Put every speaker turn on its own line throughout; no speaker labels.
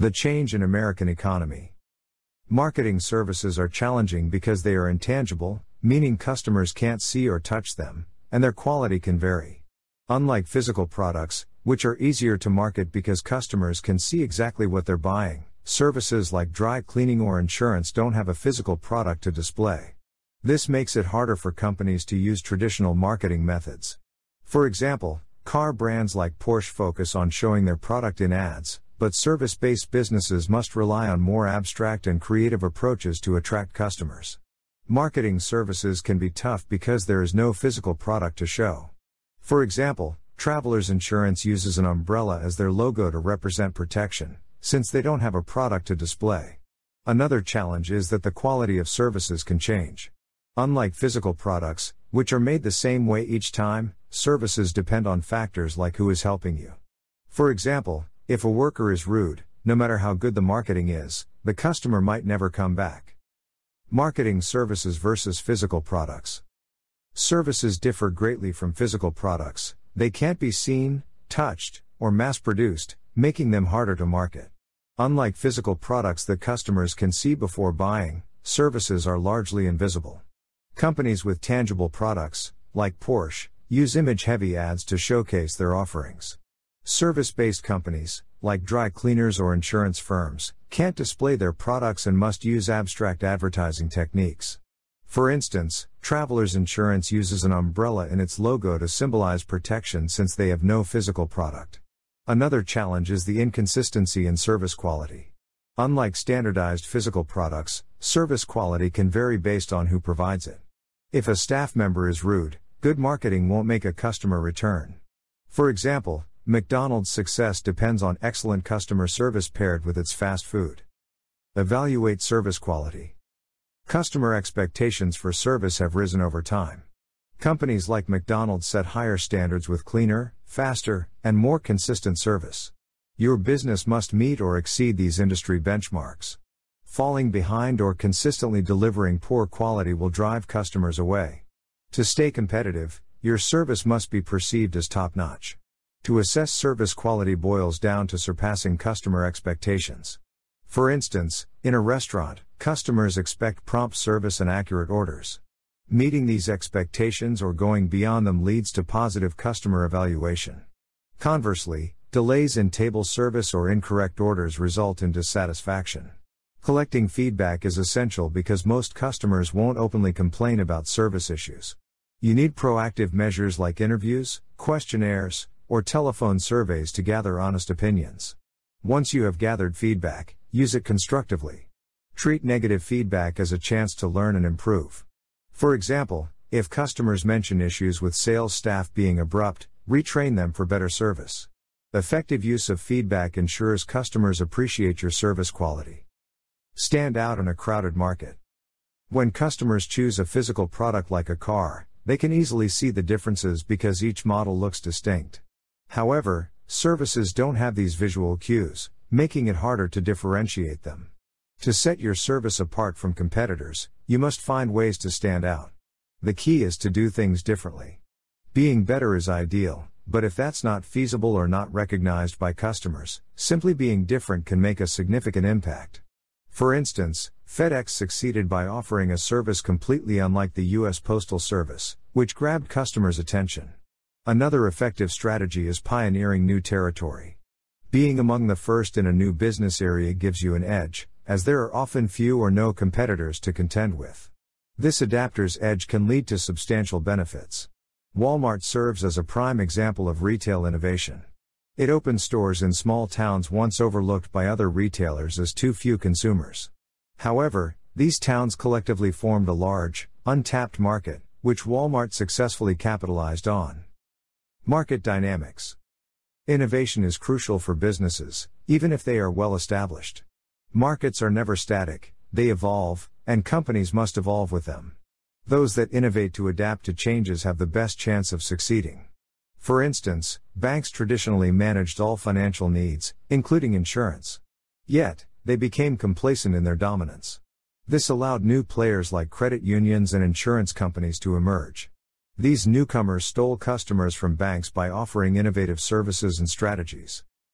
The change in American economy. Marketing services are challenging because they are intangible, meaning customers can't see or touch them, and their quality can vary. Unlike physical products, which are easier to market because customers can see exactly what they're buying, services like dry cleaning or insurance don't have a physical product to display. This makes it harder for companies to use traditional marketing methods. For example, car brands like Porsche focus on showing their product in ads, but service-based businesses must rely on more abstract and creative approaches to attract customers. Marketing services can be tough because there is no physical product to show. For example, Travelers Insurance uses an umbrella as their logo to represent protection, since they don't have a product to display. Another challenge is that the quality of services can change. Unlike physical products, which are made the same way each time, services depend on factors like who is helping you. For example, if a worker is rude, no matter how good the marketing is, the customer might never come back. Marketing services versus physical products. Services differ greatly from physical products. They can't be seen, touched, or mass-produced, making them harder to market. Unlike physical products that customers can see before buying, services are largely invisible. Companies with tangible products, like Porsche, use image-heavy ads to showcase their offerings. Service-based companies, like dry cleaners or insurance firms, can't display their products and must use abstract advertising techniques. For instance, Travelers Insurance uses an umbrella in its logo to symbolize protection since they have no physical product. Another challenge is the inconsistency in service quality. Unlike standardized physical products, service quality can vary based on who provides it. If a staff member is rude, good marketing won't make a customer return. For example, McDonald's success depends on excellent customer service paired with its fast food. Evaluate service quality. Customer expectations for service have risen over time. Companies like McDonald's set higher standards with cleaner, faster, and more consistent service. Your business must meet or exceed these industry benchmarks. Falling behind or consistently delivering poor quality will drive customers away. To stay competitive, your service must be perceived as top-notch. To assess service quality boils down to surpassing customer expectations. For instance, in a restaurant, customers expect prompt service and accurate orders. Meeting these expectations or going beyond them leads to positive customer evaluation. Conversely, delays in table service or incorrect orders result in dissatisfaction. Collecting feedback is essential because most customers won't openly complain about service issues. You need proactive measures like interviews, questionnaires, or telephone surveys to gather honest opinions. Once you have gathered feedback, use it constructively. Treat negative feedback as a chance to learn and improve. For example, if customers mention issues with sales staff being abrupt, retrain them for better service. Effective use of feedback ensures customers appreciate your service quality. Stand out in a crowded market. When customers choose a physical product like a car, they can easily see the differences because each model looks distinct. However, services don't have these visual cues, making it harder to differentiate them. To set your service apart from competitors, you must find ways to stand out. The key is to do things differently. Being better is ideal, but if that's not feasible or not recognized by customers, simply being different can make a significant impact. For instance, FedEx succeeded by offering a service completely unlike the U.S. Postal Service, which grabbed customers' attention. Another effective strategy is pioneering new territory. Being among the first in a new business area gives you an edge, as there are often few or no competitors to contend with. This adapter's edge can lead to substantial benefits. Walmart serves as a prime example of retail innovation. It opened stores in small towns once overlooked by other retailers as too few consumers. However, these towns collectively formed a large, untapped market, which Walmart successfully capitalized on. Market dynamics. Innovation is crucial for businesses, even if they are well established. Markets are never static, they evolve, and companies must evolve with them. Those that innovate to adapt to changes have the best chance of succeeding. For instance, banks traditionally managed all financial needs, including insurance. Yet, they became complacent in their dominance. This allowed new players like credit unions and insurance companies to emerge. These newcomers stole customers from banks by offering innovative services and strategies.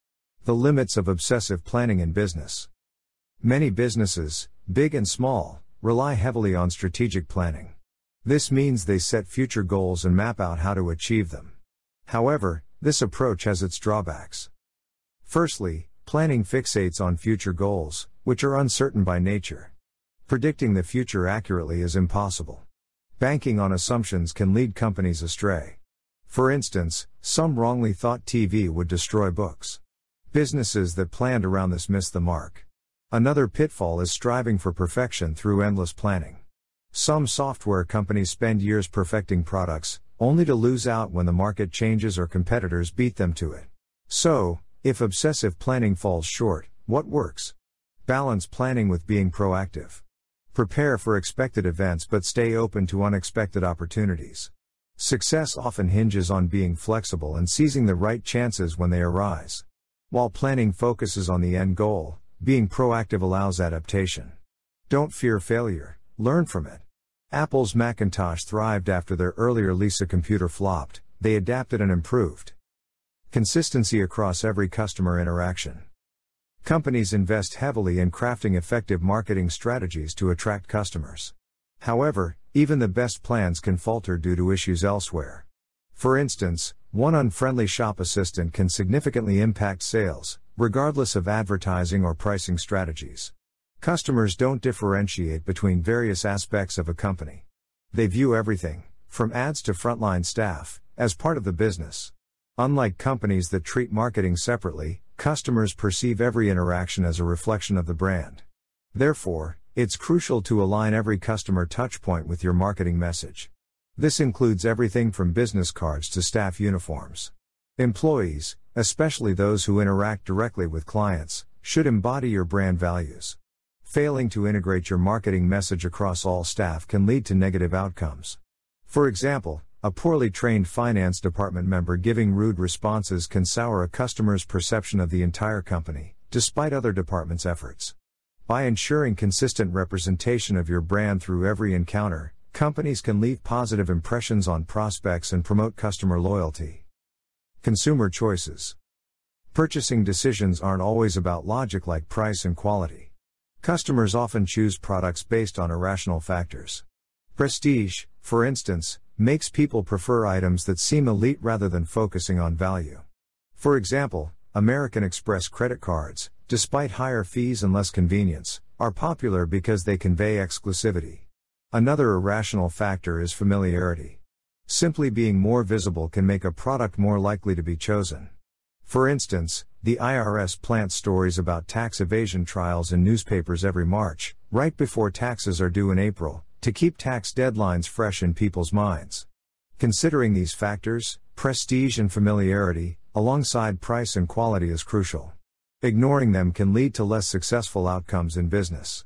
The limits of obsessive planning in business. Many businesses, big and small, rely heavily on strategic planning. This means they set future goals and map out how to achieve them. However, this approach has its drawbacks. Firstly, planning fixates on future goals, which are uncertain by nature. Predicting the future accurately is impossible. Banking on assumptions can lead companies astray. For instance, some wrongly thought TV would destroy books. Businesses that planned around this miss the mark. Another pitfall is striving for perfection through endless planning. Some software companies spend years perfecting products, only to lose out when the market changes or competitors beat them to it. So, if obsessive planning falls short, what works? Balance planning with being proactive. Prepare for expected events but stay open to unexpected opportunities. Success often hinges on being flexible and seizing the right chances when they arise. While planning focuses on the end goal, being proactive allows adaptation. Don't fear failure, learn from it. Apple's Macintosh thrived after their earlier Lisa computer flopped, they adapted and improved. Consistency across every customer interaction. Companies invest heavily in crafting effective marketing strategies to attract customers. However, even the best plans can falter due to issues elsewhere. For instance, one unfriendly shop assistant can significantly impact sales, regardless of advertising or pricing strategies. Customers don't differentiate between various aspects of a company. They view everything, from ads to frontline staff, as part of the business. Unlike companies that treat marketing separately, customers perceive every interaction as a reflection of the brand. Therefore, it's crucial to align every customer touchpoint with your marketing message. This includes everything from business cards to staff uniforms. Employees, especially those who interact directly with clients, should embody your brand values. Failing to integrate your marketing message across all staff can lead to negative outcomes. For example, a poorly trained finance department member giving rude responses can sour a customer's perception of the entire company, despite other departments' efforts. By ensuring consistent representation of your brand through every encounter, companies can leave positive impressions on prospects and promote customer loyalty. Consumer choices. Purchasing decisions aren't always about logic like price and quality. Customers often choose products based on irrational factors. Prestige, for instance, makes people prefer items that seem elite rather than focusing on value. For example, American Express credit cards, despite higher fees and less convenience, are popular because they convey exclusivity. Another irrational factor is familiarity. Simply being more visible can make a product more likely to be chosen. For instance, the IRS plants stories about tax evasion trials in newspapers every March, right before taxes are due in April, to keep tax deadlines fresh in people's minds. Considering these factors, prestige and familiarity, alongside price and quality is crucial. Ignoring them can lead to less successful outcomes in business.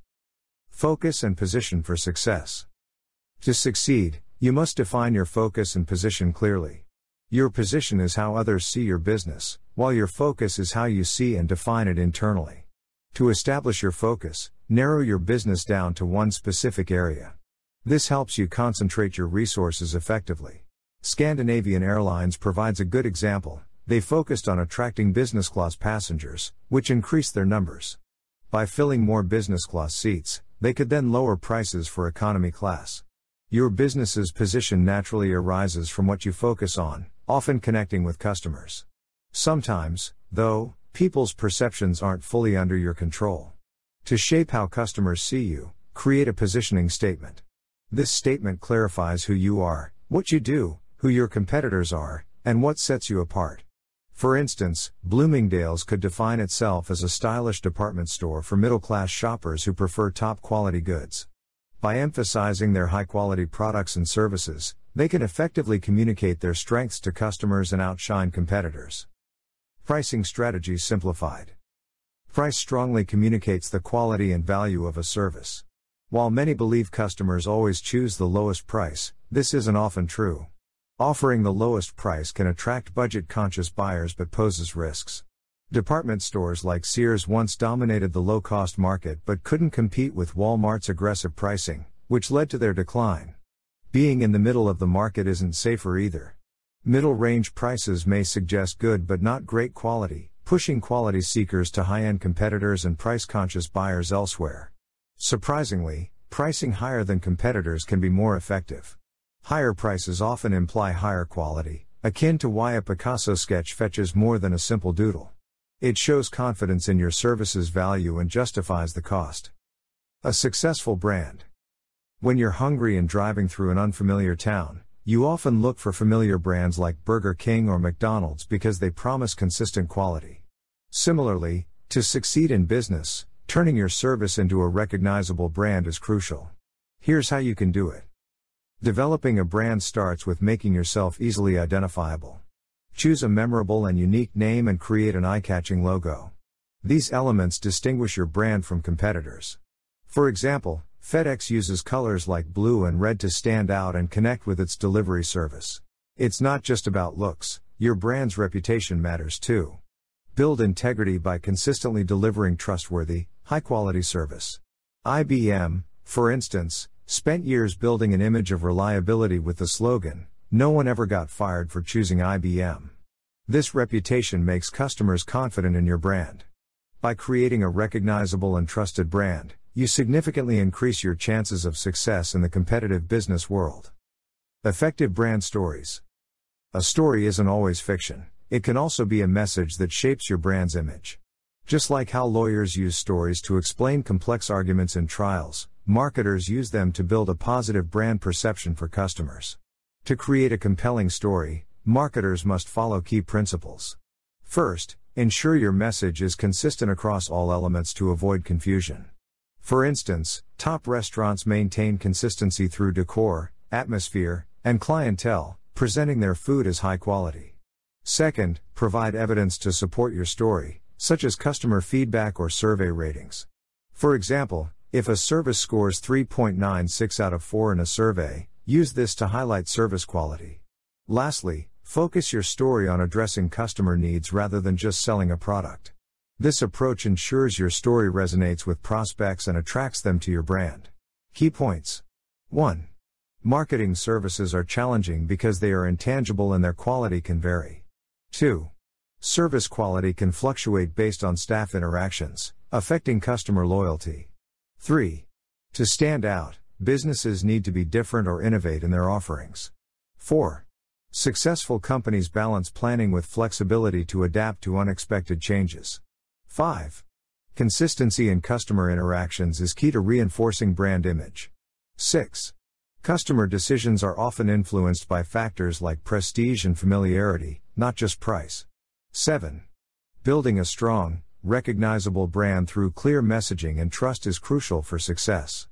Focus and position for success. To succeed, you must define your focus and position clearly. Your position is how others see your business, while your focus is how you see and define it internally. To establish your focus, narrow your business down to one specific area. This helps you concentrate your resources effectively. Scandinavian Airlines provides a good example. They focused on attracting business class passengers, which increased their numbers. By filling more business class seats, they could then lower prices for economy class. Your business's position naturally arises from what you focus on, often connecting with customers. Sometimes, though, people's perceptions aren't fully under your control. To shape how customers see you, create a positioning statement. This statement clarifies who you are, what you do, who your competitors are, and what sets you apart. For instance, Bloomingdale's could define itself as a stylish department store for middle-class shoppers who prefer top-quality goods. By emphasizing their high-quality products and services, they can effectively communicate their strengths to customers and outshine competitors. Pricing strategies simplified. Price strongly communicates the quality and value of a service. While many believe customers always choose the lowest price, this isn't often true. Offering the lowest price can attract budget-conscious buyers but poses risks. Department stores like Sears once dominated the low-cost market but couldn't compete with Walmart's aggressive pricing, which led to their decline. Being in the middle of the market isn't safer either. Middle-range prices may suggest good but not great quality, pushing quality seekers to high-end competitors and price-conscious buyers elsewhere. Surprisingly, pricing higher than competitors can be more effective. Higher prices often imply higher quality, akin to why a Picasso sketch fetches more than a simple doodle. It shows confidence in your service's value and justifies the cost. A successful brand. When you're hungry and driving through an unfamiliar town, you often look for familiar brands like Burger King or McDonald's because they promise consistent quality. Similarly, to succeed in business, turning your service into a recognizable brand is crucial. Here's how you can do it. Developing a brand starts with making yourself easily identifiable. Choose a memorable and unique name and create an eye-catching logo. These elements distinguish your brand from competitors. For example, FedEx uses colors like blue and red to stand out and connect with its delivery service. It's not just about looks, your brand's reputation matters too. Build integrity by consistently delivering trustworthy, high-quality service. IBM, for instance, spent years building an image of reliability with the slogan, "No one ever got fired for choosing IBM." This reputation makes customers confident in your brand. By creating a recognizable and trusted brand, you significantly increase your chances of success in the competitive business world. Effective brand stories. A story isn't always fiction, it can also be a message that shapes your brand's image. Just like how lawyers use stories to explain complex arguments in trials, marketers use them to build a positive brand perception for customers. To create a compelling story, marketers must follow key principles. First, ensure your message is consistent across all elements to avoid confusion. For instance, top restaurants maintain consistency through decor, atmosphere, and clientele, presenting their food as high quality. Second, provide evidence to support your story, such as customer feedback or survey ratings. For example, if a service scores 3.96 out of 4 in a survey, use this to highlight service quality. Lastly, focus your story on addressing customer needs rather than just selling a product. This approach ensures your story resonates with prospects and attracts them to your brand. Key points. 1. Marketing services are challenging because they are intangible and their quality can vary. 2. Service quality can fluctuate based on staff interactions, affecting customer loyalty. 3. To stand out, businesses need to be different or innovate in their offerings. 4. Successful companies balance planning with flexibility to adapt to unexpected changes. 5. Consistency in customer interactions is key to reinforcing brand image. 6. Customer decisions are often influenced by factors like prestige and familiarity, not just price. 7. Building a strong, recognizable brand through clear messaging and trust is crucial for success.